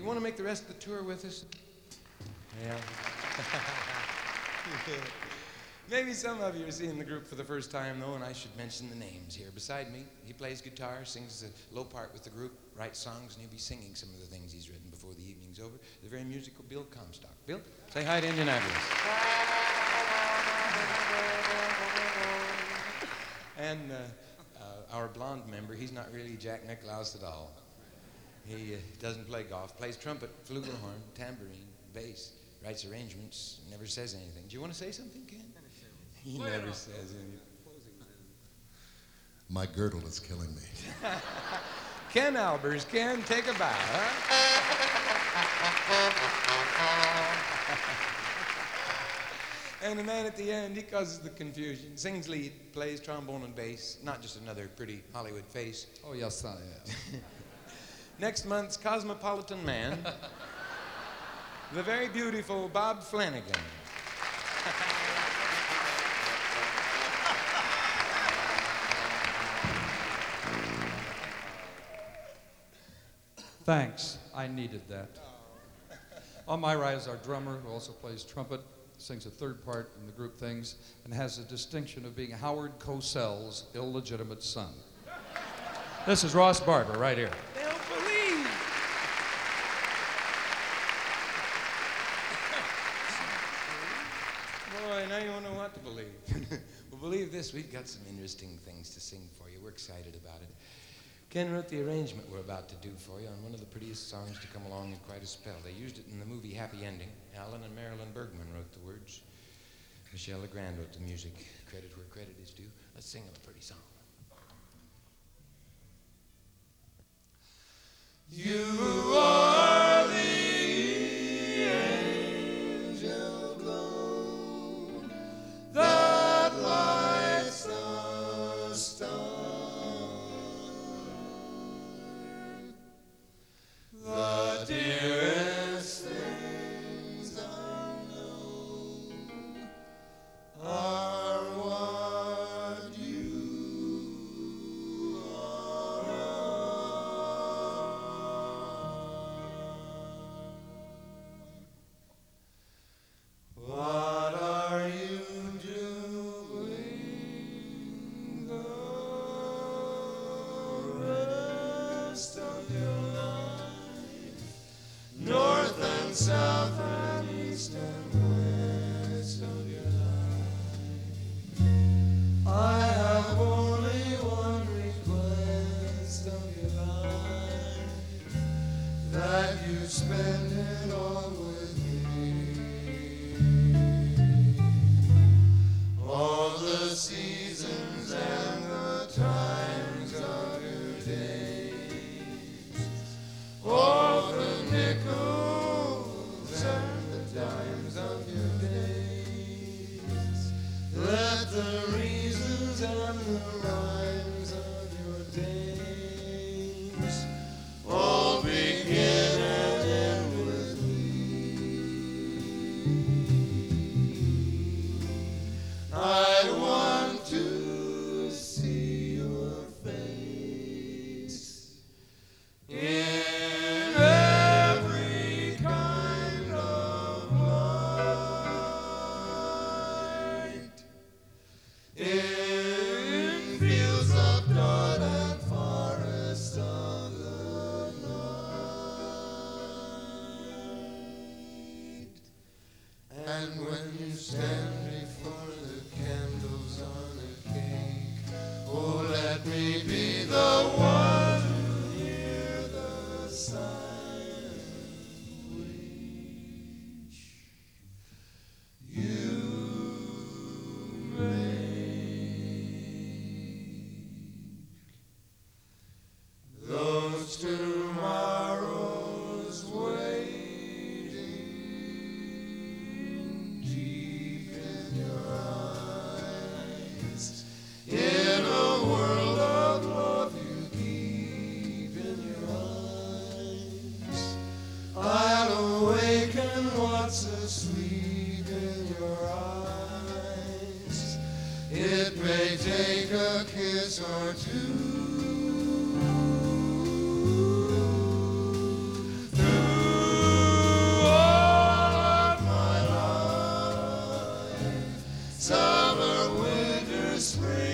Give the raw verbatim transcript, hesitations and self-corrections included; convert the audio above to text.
you want to make the rest of the tour with us? Yeah. Maybe some of you are seeing the group for the first time, though, and I should mention the names here. Beside me, he plays guitar, sings a low part with the group, writes songs, and he'll be singing some of the things he's written before the evening's over. The very musical Bill Comstock. Bill, say hi to Indianapolis. And uh, uh, our blonde member, he's not really Jack Nicklaus at all. He uh, doesn't play golf, plays trumpet, flugelhorn, tambourine, bass, writes arrangements, never says anything. Do you want to say something, Ken? He never says anything. My girdle is killing me. Ken Albers. Ken, take a bow, huh? And the man at the end, he causes the confusion. Sings lead, plays trombone and bass. Not just another pretty Hollywood face. Oh, yes, I am. Next month's Cosmopolitan Man, the very beautiful Bob Flanagan. Thanks. I needed that. On my right is our drummer, who also plays trumpet, sings a third part in the group things, and has the distinction of being Howard Cosell's illegitimate son. This is Ross Barber, right here. They'll believe. Boy, now you won't know what to believe. Well, believe this, we've got some interesting things to sing for you. We're excited about it. Ken wrote the arrangement we're about to do for you on one of the prettiest songs to come along in quite a spell. They used it in the movie Happy Ending. Alan and Marilyn Bergman wrote the words. Michelle Legrand wrote the music. Credit where credit is due. Let's sing a pretty song. You are the angel glow that lights the star. The dearest things I know are what you are. What are you doing the rest of your life? North and south and east and west of your life. I have only one request of your life, that you spend it all with me. All the seasons and the times of your days, all the nickels and the dimes of your days. Let the reasons and the rhymes of your days all begin and end with me. I want to see your face in every kind of light, in fields of dawn and forests of the night. And when you stand before the candles on a cake, oh, let me be the one to hear the silent wish you make. Those tomorrows waiting deep in your eyes, in a world of love you keep in your eyes. I'll awaken what's asleep in your eyes. It may take a kiss or two through Summer, winter, spring.